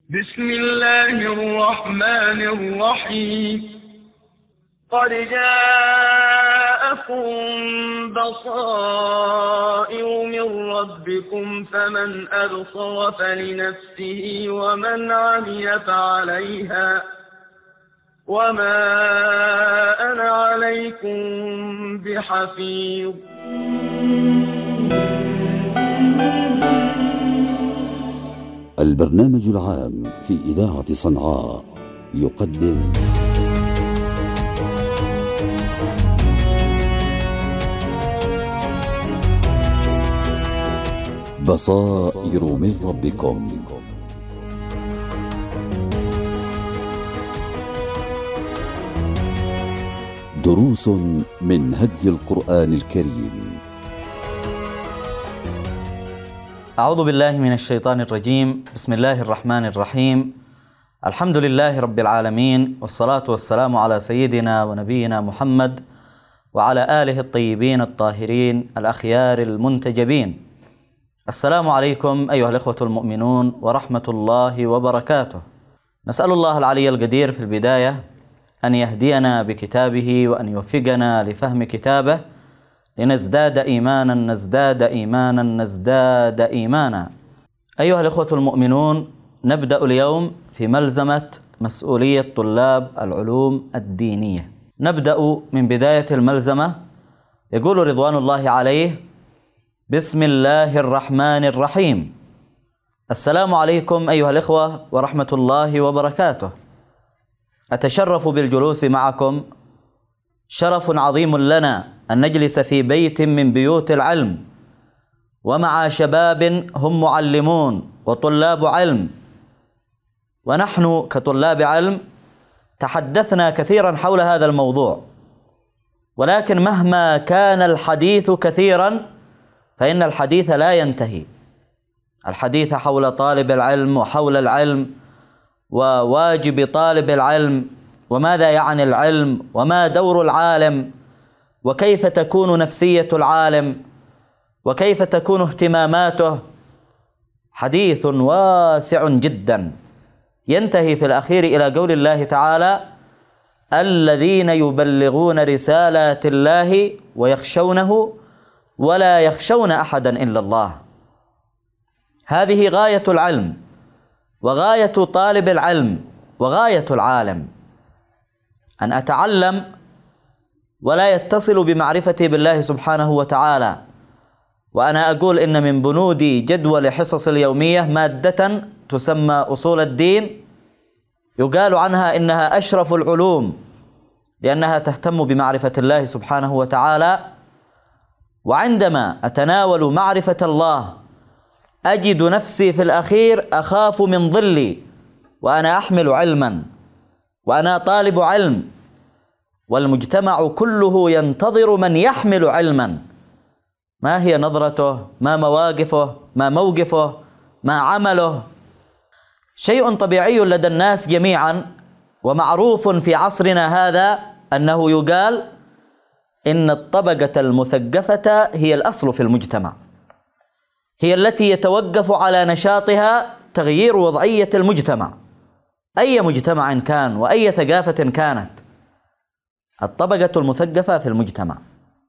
بسم الله الرحمن الرحيم. قد جاءكم بصائر من ربكم فمن أبصر فلنفسه ومن عمي فعليها وما أنا عليكم بحفيظ. البرنامج العام في إذاعة صنعاء يقدم بصائر من ربكم. دروس من هدي القرآن الكريم. أعوذ بالله من الشيطان الرجيم. بسم الله الرحمن الرحيم. الحمد لله رب العالمين، والصلاة والسلام على سيدنا ونبينا محمد وعلى آله الطيبين الطاهرين الأخيار المنتجبين. السلام عليكم أيها الإخوة المؤمنون ورحمة الله وبركاته. نسأل الله العلي القدير في البداية أن يهدينا بكتابه وأن يوفقنا لفهم كتابه لنزداد إيمانا نزداد إيمانا نزداد إيمانا. أيها الإخوة المؤمنون، نبدأ اليوم في ملزمة مسؤولية طلاب العلوم الدينية. نبدأ من بداية الملزمة. يقول رضوان الله عليه: بسم الله الرحمن الرحيم. السلام عليكم أيها الإخوة ورحمة الله وبركاته. أتشرف بالجلوس معكم. شرف عظيم لنا أن نجلس في بيت من بيوت العلم ومع شباب هم معلمون وطلاب علم، ونحن كطلاب علم تحدثنا كثيرا حول هذا الموضوع، ولكن مهما كان الحديث كثيرا فإن الحديث لا ينتهي. الحديث حول طالب العلم وحول العلم وواجب طالب العلم، وماذا يعني العلم، وما دور العالم، وكيف تكون نفسية العالم، وكيف تكون اهتماماته. حديث واسع جدا ينتهي في الأخير إلى قول الله تعالى: الذين يبلغون رسالات الله ويخشونه ولا يخشون أحدا إلا الله. هذه غاية العلم وغاية طالب العلم وغاية العالم، أن أتعلم ولا يتصل بمعرفتي بالله سبحانه وتعالى. وأنا أقول إن من بنود جدول حصص اليومية مادة تسمى أصول الدين، يقال عنها إنها أشرف العلوم لأنها تهتم بمعرفة الله سبحانه وتعالى. وعندما أتناول معرفة الله أجد نفسي في الأخير أخاف من ظلي وأنا أحمل علما وأنا طالب علم، والمجتمع كله ينتظر من يحمل علما. ما هي نظرته؟ ما مواقفه؟ ما موقفه؟ ما عمله؟ شيء طبيعي لدى الناس جميعا، ومعروف في عصرنا هذا أنه يقال إن الطبقة المثقفة هي الأصل في المجتمع، هي التي يتوقف على نشاطها تغيير وضعية المجتمع، أي مجتمع كان وأي ثقافة كانت. الطبقة المثقفة في المجتمع.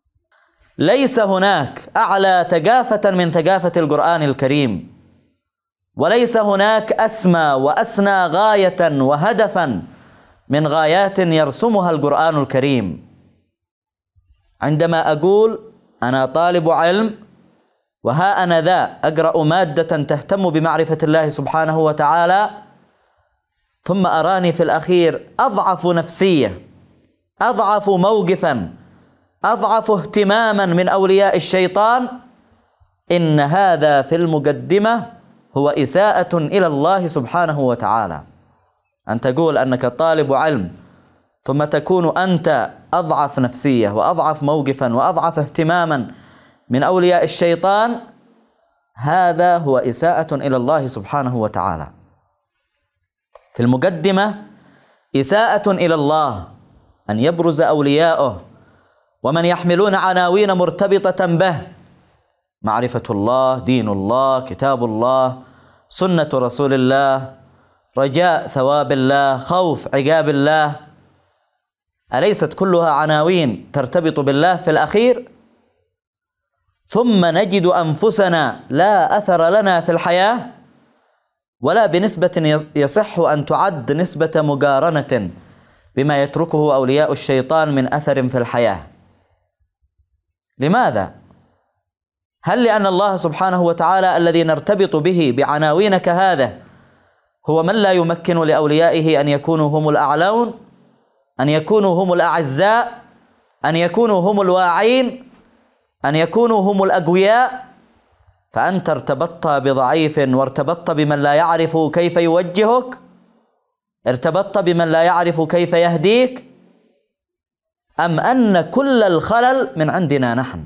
ليس هناك أعلى ثقافة من ثقافة القرآن الكريم، وليس هناك أسمى وأسنى غاية وهدفا من غايات يرسمها القرآن الكريم. عندما أقول أنا طالب علم وها أنا ذا أقرأ مادة تهتم بمعرفة الله سبحانه وتعالى، ثم أراني في الأخير أضعف نفسية، أضعف موقفا، أضعف اهتماما من أولياء الشيطان، إن هذا في المقدمة هو إساءة إلى الله سبحانه وتعالى. أن تقول أنك طالب علم ثم تكون أنت أضعف نفسية وأضعف موقفا وأضعف اهتماما من أولياء الشيطان، هذا هو إساءة إلى الله سبحانه وتعالى. في المقدمة إساءة إلى الله أن يبرز أولياؤه ومن يحملون عناوين مرتبطة به: معرفة الله، دين الله، كتاب الله، سنة رسول الله، رجاء ثواب الله، خوف عقاب الله، أليست كلها عناوين ترتبط بالله في الأخير؟ ثم نجد أنفسنا لا أثر لنا في الحياة ولا بنسبة يصح أن تعد نسبة مقارنة بما يتركه أولياء الشيطان من أثر في الحياة. لماذا؟ هل لأن الله سبحانه وتعالى الذي نرتبط به بعناوين كهذا هو من لا يمكن لأوليائه أن يكونوا هم الأعلون، أن يكونوا هم الأعزاء، أن يكونوا هم الواعين، أن يكونوا هم الأقوياء؟ فأنت ارتبطت بضعيف وارتبطت بمن لا يعرف كيف يوجهك، ارتبطت بمن لا يعرف كيف يهديك، أم أن كل الخلل من عندنا نحن؟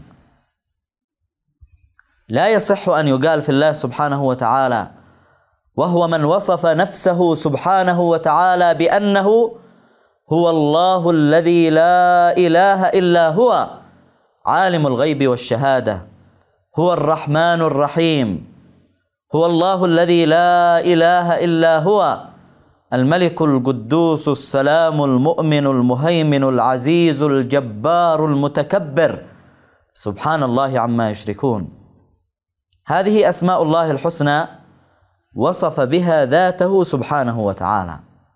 لا يصح أن يقال في الله سبحانه وتعالى وهو من وصف نفسه سبحانه وتعالى بأنه هو الله الذي لا إله إلا هو عالم الغيب والشهادة، هو الرحمن الرحيم، هو الله الذي لا إله إلا هو الملك القدوس السلام المؤمن المهيمن العزيز الجبار المتكبر، سبحان الله عما يشركون. هذه أسماء الله الحسنى وصف بها ذاته سبحانه وتعالى.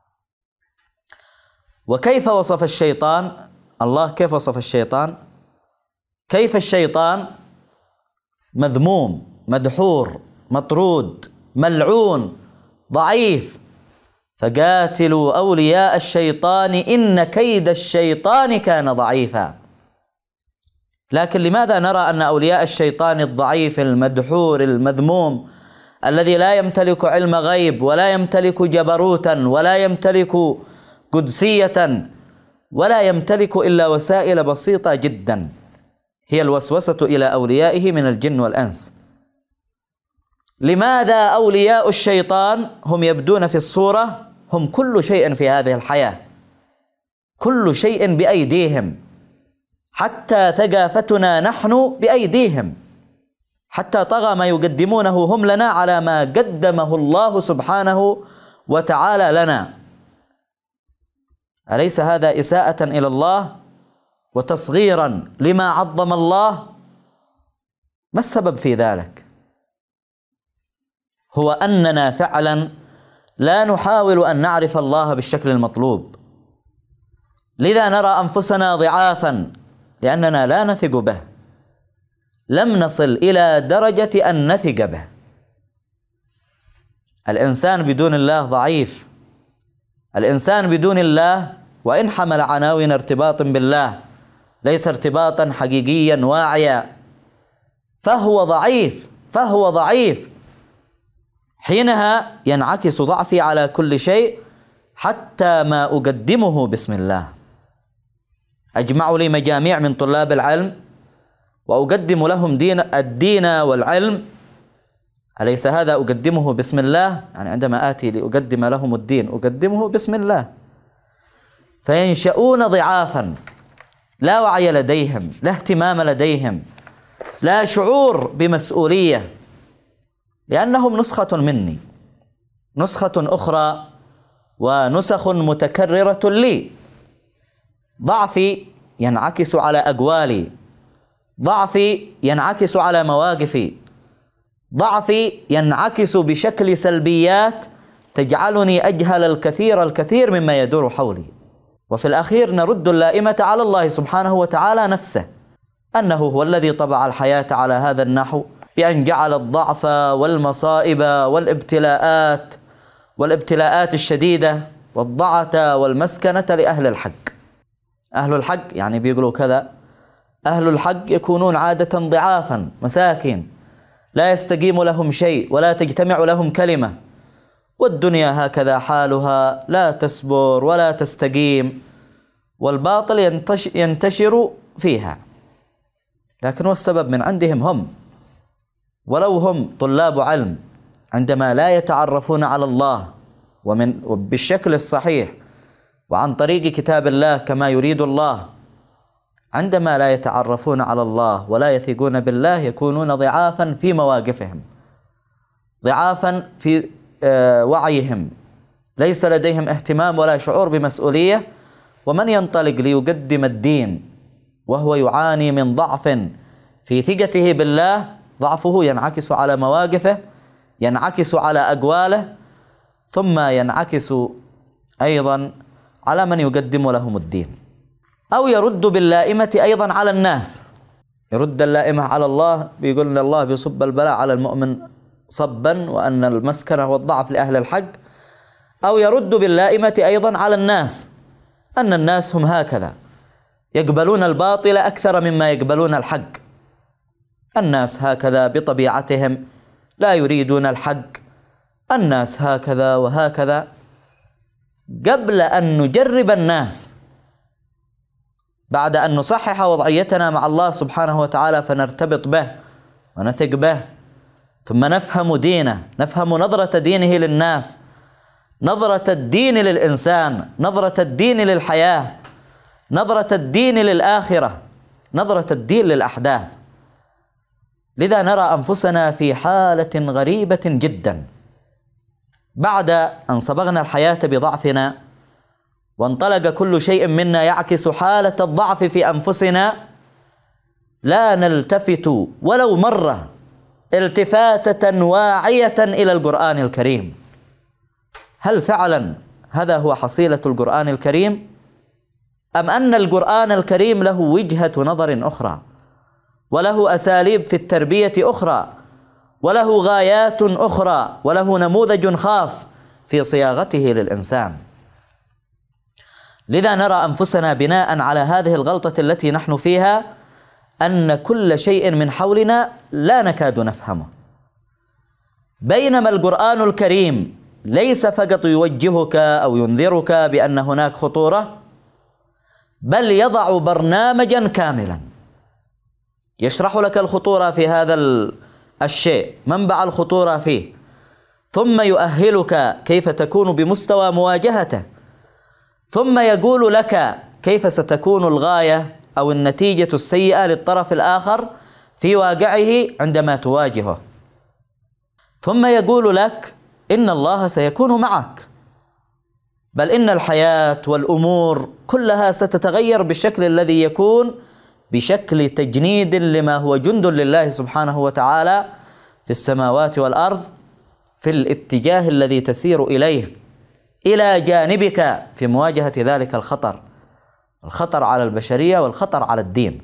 وكيف وصف الشيطان؟ الله كيف وصف الشيطان؟ كيف الشيطان مذموم، مدحور، مطرود، ملعون، ضعيف. فقاتلوا أولياء الشيطان إن كيد الشيطان كان ضعيفا. لكن لماذا نرى أن أولياء الشيطان الضعيف المدحور المذموم الذي لا يمتلك علم غيب ولا يمتلك جبروتا ولا يمتلك قدسية ولا يمتلك إلا وسائل بسيطة جدا هي الوسوسة إلى أوليائه من الجن والأنس؟ لماذا أولياء الشيطان هم يبدون في الصورة هم كل شيء في هذه الحياة، كل شيء بأيديهم، حتى ثقافتنا نحن بأيديهم، حتى طغى ما يقدمونه هم لنا على ما قدمه الله سبحانه وتعالى لنا. أليس هذا إساءة إلى الله وتصغيرا لما عظم الله؟ ما السبب في ذلك؟ هو أننا فعلا لا نحاول أن نعرف الله بالشكل المطلوب، لذا نرى أنفسنا ضعافا لأننا لا نثق به، لم نصل إلى درجة أن نثق به. الإنسان بدون الله ضعيف، الإنسان بدون الله وإن حمل عناوين ارتباط بالله ليس ارتباطا حقيقيا واعيا، فهو ضعيف، فهو ضعيف. حينها ينعكس ضعفي على كل شيء حتى ما أقدمه بسم الله. أجمع لي مجاميع من طلاب العلم وأقدم لهم الدين والعلم، أليس هذا أقدمه بسم الله؟ يعني عندما آتي لأقدم لهم الدين أقدمه بسم الله، فينشؤون ضعافا، لا وعي لديهم، لا اهتمام لديهم، لا شعور بمسؤولية، لأنهم نسخة مني، نسخة أخرى ونسخ متكررة لي. ضعفي ينعكس على أقوالي، ضعفي ينعكس على مواقفي، ضعفي ينعكس بشكل سلبيات تجعلني أجهل الكثير مما يدور حولي. وفي الأخير نرد اللائمة على الله سبحانه وتعالى نفسه، أنه هو الذي طبع الحياة على هذا النحو بأن جعل الضعف والمصائب والابتلاءات الشديدة والضعة والمسكنة لأهل الحق. أهل الحق يعني بيقولوا كذا، أهل الحق يكونون عادة ضعافا مساكين لا يستقيم لهم شيء ولا تجتمع لهم كلمة، والدنيا هكذا حالها لا تسبر ولا تستقيم، والباطل ينتشر فيها. لكن والسبب من عندهم هم، ولو هم طلاب علم عندما لا يتعرفون على الله بالشكل الصحيح وعن طريق كتاب الله كما يريد الله، عندما لا يتعرفون على الله ولا يثقون بالله يكونون ضعافا في مواقفهم، ضعافا في وعيهم، ليس لديهم اهتمام ولا شعور بمسؤولية. ومن ينطلق ليقدم الدين وهو يعاني من ضعف في ثقته بالله، ضعفه ينعكس على مواقفه، ينعكس على أقواله، ثم ينعكس أيضا على من يقدم لهم الدين. أو يرد باللائمة أيضا على الناس، يرد اللائمة على الله، بيقول أن الله بيصب البلاء على المؤمن صبا، وأن المسكنة والضعف لأهل الحق. أو يرد باللائمة أيضا على الناس، أن الناس هم هكذا، يقبلون الباطل أكثر مما يقبلون الحق. الناس هكذا بطبيعتهم، لا يريدون الحق، الناس هكذا وهكذا. قبل أن نجرب الناس، بعد أن نصحح وضعيتنا مع الله سبحانه وتعالى فنرتبط به ونثق به، ثم نفهم دينه، نفهم نظرة دينه للناس، نظرة الدين للإنسان، نظرة الدين للحياة، نظرة الدين للآخرة، نظرة الدين للأحداث. لذا نرى أنفسنا في حالة غريبة جدا. بعد أن صبغنا الحياة بضعفنا وانطلق كل شيء منا يعكس حالة الضعف في أنفسنا، لا نلتفت ولو مرة التفاتة واعية إلى القرآن الكريم. هل فعلا هذا هو حصيلة القرآن الكريم؟ أم أن القرآن الكريم له وجهة نظر أخرى، وله أساليب في التربية أخرى، وله غايات أخرى، وله نموذج خاص في صياغته للإنسان؟ لذا نرى أنفسنا بناء على هذه الغلطة التي نحن فيها أن كل شيء من حولنا لا نكاد نفهمه، بينما القرآن الكريم ليس فقط يوجهك أو ينذرك بأن هناك خطورة، بل يضع برنامجا كاملا يشرح لك الخطورة في هذا الشيء، منبع الخطورة فيه، ثم يؤهلك كيف تكون بمستوى مواجهته، ثم يقول لك كيف ستكون الغاية أو النتيجة السيئة للطرف الآخر في واقعه عندما تواجهه، ثم يقول لك إن الله سيكون معك، بل إن الحياة والأمور كلها ستتغير بالشكل الذي يكون بشكل تجنيد لما هو جند لله سبحانه وتعالى في السماوات والأرض، في الاتجاه الذي تسير إليه إلى جانبك في مواجهة ذلك الخطر، الخطر على البشرية والخطر على الدين.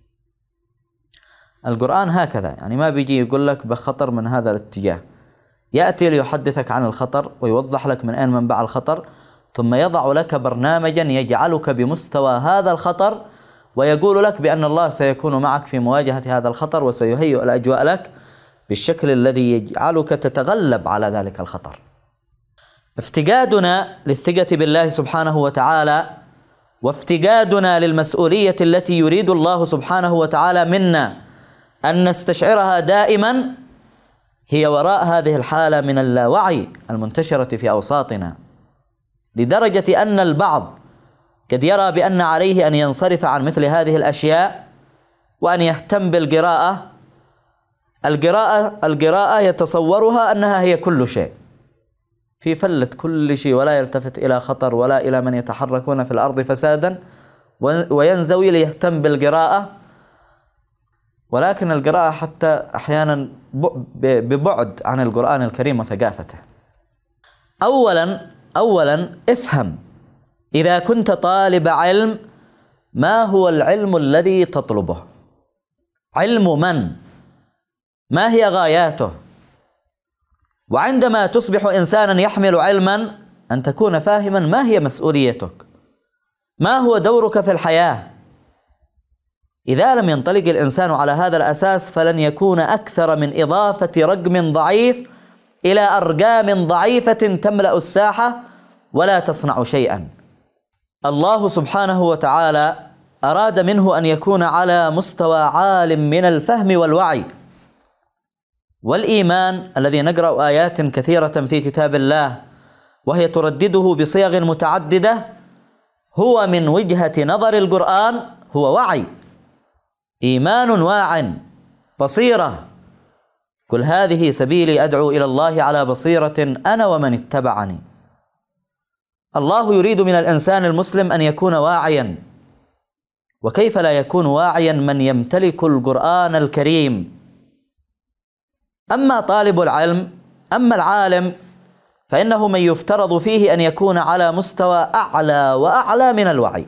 القرآن هكذا، يعني ما بيجي يقول لك بخطر من هذا الاتجاه، يأتي ليحدثك عن الخطر ويوضح لك من أين منبع الخطر، ثم يضع لك برنامجا يجعلك بمستوى هذا الخطر، ويقول لك بأن الله سيكون معك في مواجهة هذا الخطر وسيهيئ الأجواء لك بالشكل الذي يجعلك تتغلب على ذلك الخطر. افتقادنا للثقة بالله سبحانه وتعالى وافتقادنا للمسؤولية التي يريد الله سبحانه وتعالى منا أن نستشعرها دائما هي وراء هذه الحالة من اللاوعي المنتشرة في أوساطنا، لدرجة أن البعض قد يرى بأن عليه أن ينصرف عن مثل هذه الأشياء وأن يهتم بالقراءة. القراءة يتصورها أنها هي كل شيء، في فلة كل شيء، ولا يلتفت إلى خطر ولا إلى من يتحركون في الأرض فسادا، وينزوي ليهتم بالقراءة. ولكن القراءة حتى أحيانا ببعد عن القرآن الكريم وثقافته. أولا افهم، إذا كنت طالب علم ما هو العلم الذي تطلبه؟ علم من؟ ما هي غاياته؟ وعندما تصبح إنسانا يحمل علما أن تكون فاهما ما هي مسؤوليتك، ما هو دورك في الحياة. إذا لم ينطلق الإنسان على هذا الأساس فلن يكون أكثر من إضافة رقم ضعيف إلى أرقام ضعيفة تملأ الساحة ولا تصنع شيئا. الله سبحانه وتعالى أراد منه أن يكون على مستوى عال من الفهم والوعي والإيمان، الذي نقرأ آيات كثيرة في كتاب الله وهي تردده بصيغ متعددة، هو من وجهة نظر القرآن هو وعي، إيمان واع، بصيرة. قل هذه سبيلي أدعو إلى الله على بصيرة أنا ومن اتبعني. الله يريد من الإنسان المسلم أن يكون واعيا، وكيف لا يكون واعيا من يمتلك القرآن الكريم؟ أما طالب العلم، أما العالم، فإنه من يفترض فيه أن يكون على مستوى أعلى وأعلى من الوعي.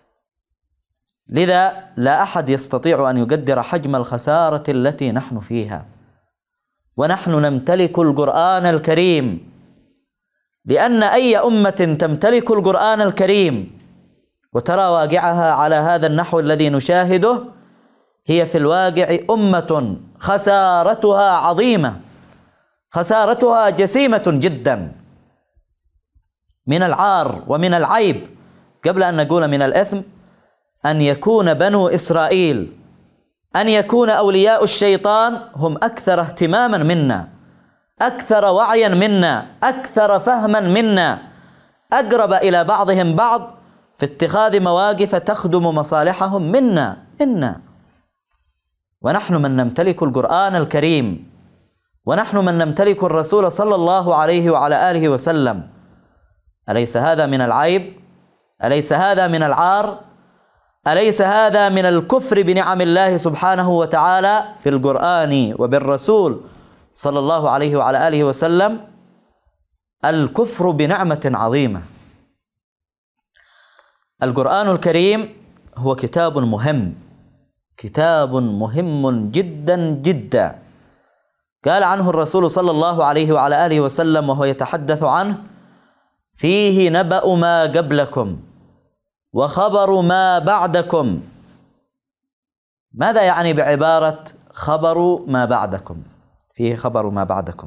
لذا لا أحد يستطيع أن يقدر حجم الخسارة التي نحن فيها ونحن نمتلك القرآن الكريم، لأن أي أمة تمتلك القرآن الكريم وترى واقعها على هذا النحو الذي نشاهده، هي في الواقع أمة خسارتها عظيمة، خسارتها جسيمة جدا. من العار ومن العيب قبل أن نقول من الإثم أن يكون بنو إسرائيل، أن يكون أولياء الشيطان هم أكثر اهتماما منا، أكثر وعيا منا، أكثر فهما منا، أقرب إلى بعضهم بعض في اتخاذ مواقف تخدم مصالحهم منا. ونحن من نمتلك القرآن الكريم، ونحن من نمتلك الرسول صلى الله عليه وعلى آله وسلم. أليس هذا من العيب؟ أليس هذا من العار؟ أليس هذا من الكفر بنعم الله سبحانه وتعالى بالقرآن وبالرسول صلى الله عليه وعلى آله وسلم؟ الكفر بنعمة عظيمة. القرآن الكريم هو كتاب مهم، كتاب مهم جدا جدا. قال عنه الرسول صلى الله عليه وعلى آله وسلم وهو يتحدث عنه: فيه نبأ ما قبلكم وخبر ما بعدكم. ماذا يعني بعبارة خبر ما بعدكم؟ فيه خبر ما بعدكم.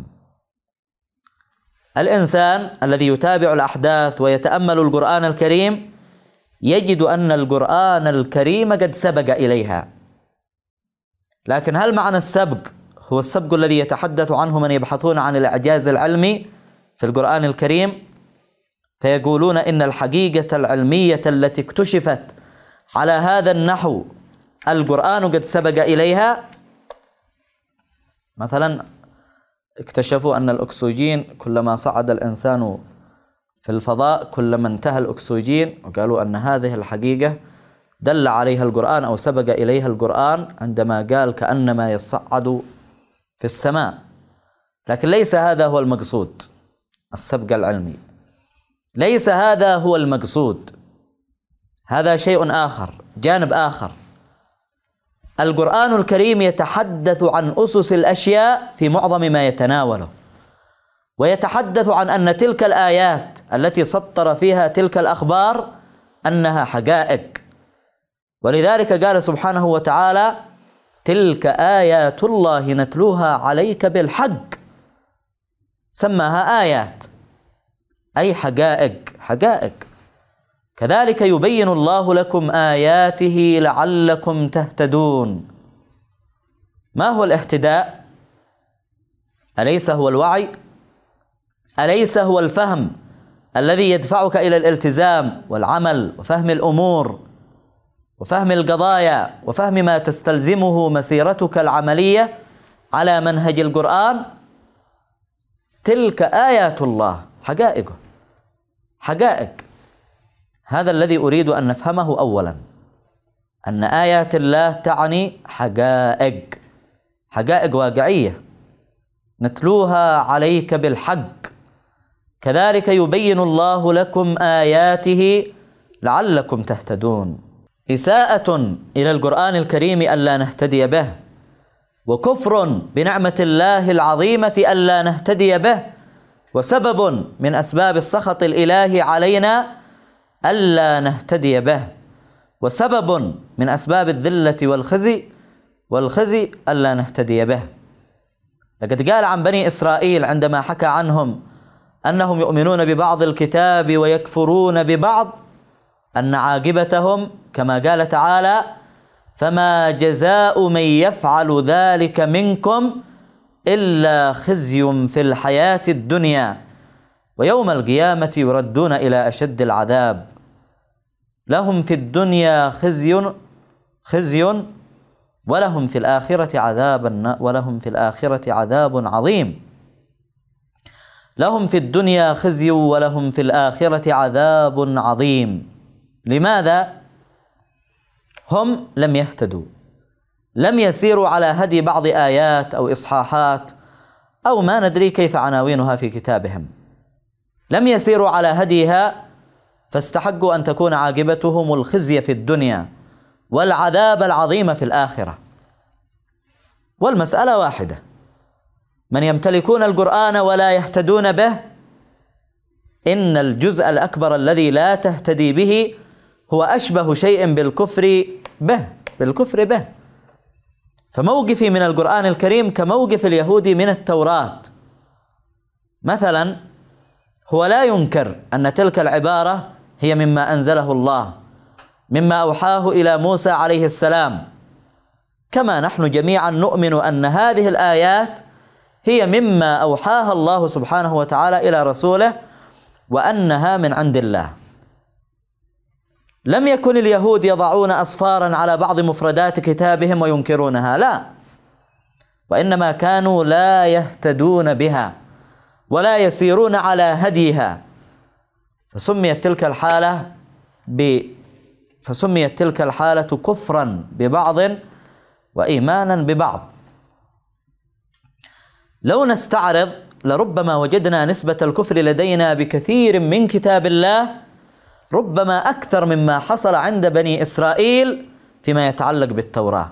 الإنسان الذي يتابع الأحداث ويتأمل القرآن الكريم يجد أن القرآن الكريم قد سبق إليها. لكن هل معنى السبق هو السبق الذي يتحدث عنه من يبحثون عن الإعجاز العلمي في القرآن الكريم، فيقولون إن الحقيقة العلمية التي اكتشفت على هذا النحو القرآن قد سبق إليها؟ مثلا اكتشفوا أن الأكسجين كلما صعد الإنسان في الفضاء كلما انتهى الأكسجين، وقالوا أن هذه الحقيقة دل عليها القرآن أو سبق إليها القرآن عندما قال كأنما يصعد في السماء. لكن ليس هذا هو المقصود، السبق العلمي ليس هذا هو المقصود، هذا شيء آخر، جانب آخر. القرآن الكريم يتحدث عن أسس الأشياء في معظم ما يتناوله، ويتحدث عن أن تلك الآيات التي سطر فيها تلك الأخبار أنها حقائق. ولذلك قال سبحانه وتعالى: تلك آيات الله نتلوها عليك بالحق. سماها آيات أي حقائق. كذلك يبين الله لكم آياته لعلكم تهتدون. ما هو الاهتداء؟ أليس هو الوعي؟ أليس هو الفهم الذي يدفعك إلى الالتزام والعمل وفهم الأمور وفهم القضايا وفهم ما تستلزمه مسيرتك العملية على منهج القرآن؟ تلك آيات الله، حقائق. هذا الذي أريد أن نفهمه أولا، أن آيات الله تعني حقائق واقعية نتلوها عليك بالحق. كذلك يبين الله لكم آياته لعلكم تهتدون. إساءة إلى القرآن الكريم ألا نهتدي به، وكفر بنعمة الله العظيمة ألا نهتدي به، وسبب من أسباب السخط الإلهي علينا ألا نهتدي به، وسبب من أسباب الذلة والخزي ألا نهتدي به. لقد قال عن بني إسرائيل عندما حكى عنهم أنهم يؤمنون ببعض الكتاب ويكفرون ببعض أن عاقبتهم كما قال تعالى: فما جزاء من يفعل ذلك منكم إلا خزي في الحياة الدنيا ويوم القيامة يردون إلى أشد العذاب لهم في الدنيا خزي ولهم في الآخرة عذاب عظيم. لهم في الدنيا خزي ولهم في الآخرة عذاب عظيم. لماذا؟ هم لم يهتدوا، لم يسيروا على هدي بعض آيات أو إصحاحات أو ما ندري كيف عناوينها في كتابهم، لم يسيروا على هديها فاستحقوا أن تكون عاقبتهم الخزي في الدنيا والعذاب العظيم في الآخرة. والمسألة واحدة: من يمتلكون القرآن ولا يهتدون به، إن الجزء الأكبر الذي لا تهتدي به هو أشبه شيء بالكفر به. فموقفي من القرآن الكريم كموقف اليهود من التوراة. مثلا هو لا ينكر أن تلك العبارة هي مما أنزله الله، مما أوحاه إلى موسى عليه السلام، كما نحن جميعا نؤمن أن هذه الآيات هي مما أوحاها الله سبحانه وتعالى إلى رسوله وأنها من عند الله. لم يكن اليهود يضعون أصفارا على بعض مفردات كتابهم وينكرونها، لا، وإنما كانوا لا يهتدون بها ولا يسيرون على هديها، فسميت تلك الحالة كفرا ببعض وإيمانا ببعض. لو نستعرض لربما وجدنا نسبة الكفر لدينا بكثير من كتاب الله ربما أكثر مما حصل عند بني إسرائيل فيما يتعلق بالتوراة.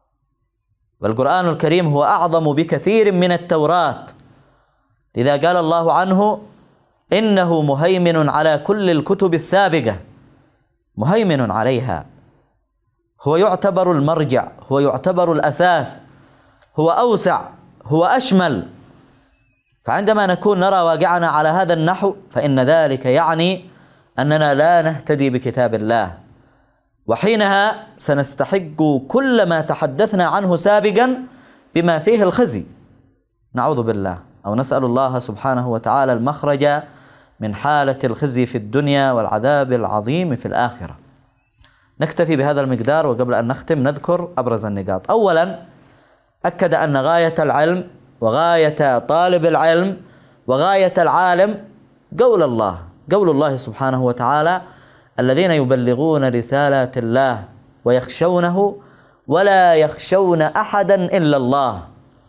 والقرآن الكريم هو أعظم بكثير من التوراة، لذا قال الله عنه: إنه مهيمن على كل الكتب السابقة، مهيمن عليها، هو يعتبر المرجع، هو يعتبر الأساس، هو أوسع، هو أشمل. فعندما نكون نرى واقعنا على هذا النحو فإن ذلك يعني أننا لا نهتدي بكتاب الله، وحينها سنستحق كل ما تحدثنا عنه سابقا بما فيه الخزي، نعوذ بالله، أو نسأل الله سبحانه وتعالى المخرج من حالة الخزي في الدنيا والعذاب العظيم في الآخرة. نكتفي بهذا المقدار، وقبل أن نختم نذكر أبرز النقاط. أولا، أكد أن غاية العلم وغاية طالب العلم وغاية العالم قول الله سبحانه وتعالى: الذين يبلغون رسالات الله ويخشونه ولا يخشون أحدا إلا الله.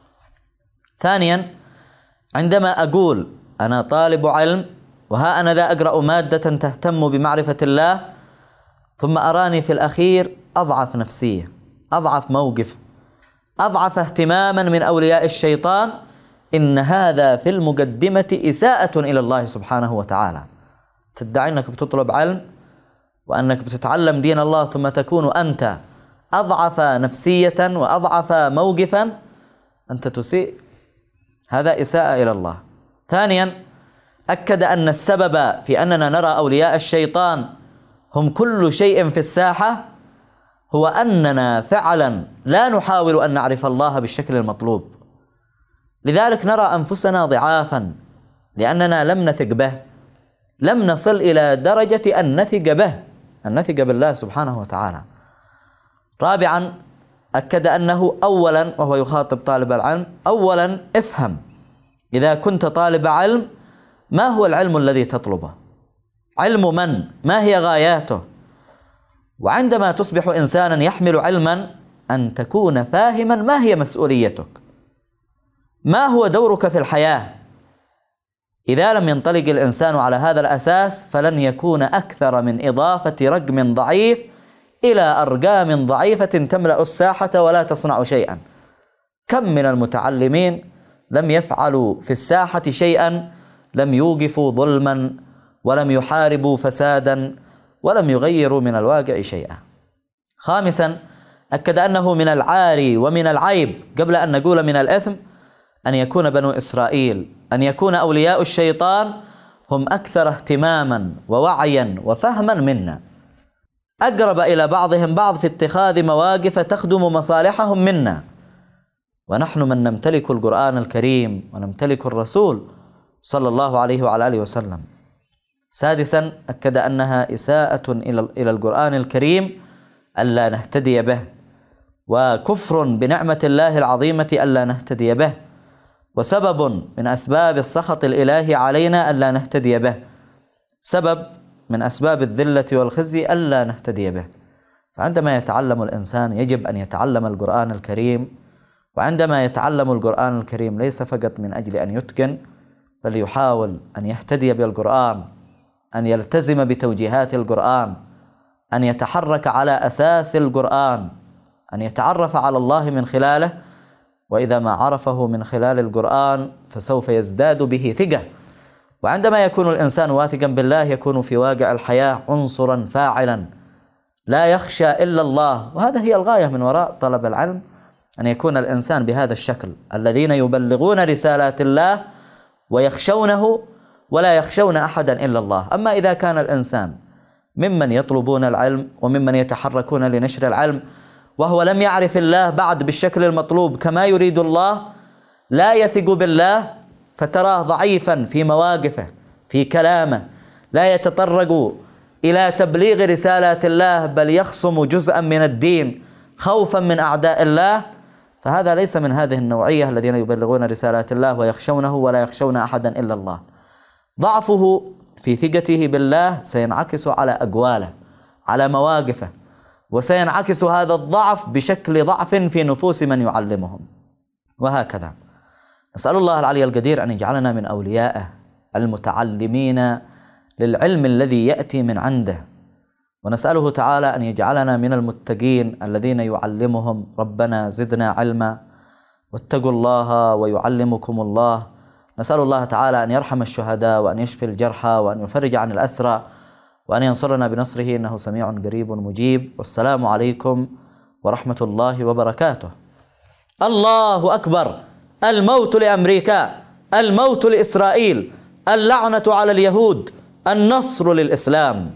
ثانيا، عندما أقول أنا طالب علم وها أنا ذا أقرأ مادة تهتم بمعرفة الله، ثم أراني في الأخير أضعف نفسية، أضعف موقف، أضعف اهتماما من أولياء الشيطان، إن هذا في المقدمة إساءة إلى الله سبحانه وتعالى. تدعي أنك بتطلب علم وأنك بتتعلم دين الله ثم تكون أنت أضعف نفسية وأضعف موقفا، أنت تسيء، هذا إساءة إلى الله. ثانيا، أكد أن السبب في أننا نرى أولياء الشيطان هم كل شيء في الساحة هو أننا فعلا لا نحاول أن نعرف الله بالشكل المطلوب، لذلك نرى أنفسنا ضعافا لأننا لم نثق به، لم نصل إلى درجة أن نثق بالله سبحانه وتعالى. رابعا، أكد أنه أولا، وهو يخاطب طالب العلم، أولا افهم إذا كنت طالب علم ما هو العلم الذي تطلبه، علم من، ما هي غاياته. وعندما تصبح إنسانا يحمل علما أن تكون فاهما ما هي مسؤوليتك، ما هو دورك في الحياة. إذا لم ينطلق الإنسان على هذا الأساس فلن يكون أكثر من إضافة رقم ضعيف إلى أرقام ضعيفة تملأ الساحة ولا تصنع شيئا. كم من المتعلمين لم يفعلوا في الساحة شيئا، لم يوقفوا ظلما ولم يحاربوا فسادا ولم يغيروا من الواقع شيئا. خامسا، أكد أنه من العار ومن العيب قبل أن نقول من الإثم أن يكون بنو إسرائيل، أن يكون أولياء الشيطان هم أكثر اهتماما ووعيا وفهما منا، أقرب إلى بعضهم بعض في اتخاذ مواقف تخدم مصالحهم منا، ونحن من نمتلك القرآن الكريم ونمتلك الرسول صلى الله عليه وعلى آله وسلم. سادسا، أكد أنها إساءة إلى القرآن الكريم ألا نهتدي به، وكفر بنعمة الله العظيمة ألا نهتدي به، وسبب من أسباب السخط الإلهي علينا ألا نهتدي به، سبب من أسباب الذلة والخزي ألا نهتدي به. فعندما يتعلم الإنسان يجب أن يتعلم القرآن الكريم، وعندما يتعلم القرآن الكريم ليس فقط من أجل أن يتقن، بل يحاول أن يهتدي بالقرآن، أن يلتزم بتوجيهات القرآن، أن يتحرك على أساس القرآن، أن يتعرف على الله من خلاله، وإذا ما عرفه من خلال القرآن فسوف يزداد به ثقة. وعندما يكون الإنسان واثقا بالله يكون في واقع الحياة عنصرا فاعلا لا يخشى إلا الله. وهذا هي الغاية من وراء طلب العلم، أن يكون الإنسان بهذا الشكل، الذين يبلغون رسالات الله ويخشونه ولا يخشون أحدا إلا الله. أما إذا كان الإنسان ممن يطلبون العلم وممن يتحركون لنشر العلم وهو لم يعرف الله بعد بالشكل المطلوب كما يريد الله، لا يثق بالله، فتراه ضعيفا في مواقفه، في كلامه، لا يتطرق إلى تبليغ رسالات الله، بل يخصم جزءا من الدين خوفا من أعداء الله، فهذا ليس من هذه النوعية الذين يبلغون رسالات الله ويخشونه ولا يخشون أحدا إلا الله. ضعفه في ثقته بالله سينعكس على أقواله، على مواقفه، وسينعكس هذا الضعف بشكل ضعف في نفوس من يعلمهم، وهكذا. نسأل الله العلي القدير أن يجعلنا من أوليائه المتعلمين للعلم الذي يأتي من عنده، ونسأله تعالى أن يجعلنا من المتقين الذين يعلمهم ربنا زدنا علما، واتقوا الله ويعلمكم الله. نسأل الله تعالى أن يرحم الشهداء وأن يشفي الجرحى وأن يفرج عن الأسرى وأن ينصرنا بنصره إنه سميع قريب مجيب. والسلام عليكم ورحمة الله وبركاته. الله أكبر. الموت لأمريكا، الموت لإسرائيل، اللعنة على اليهود، النصر للإسلام.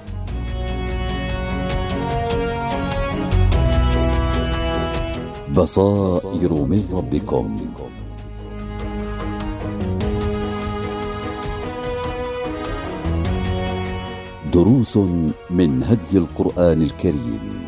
بصائر من ربكم. دروس من هدي القرآن الكريم.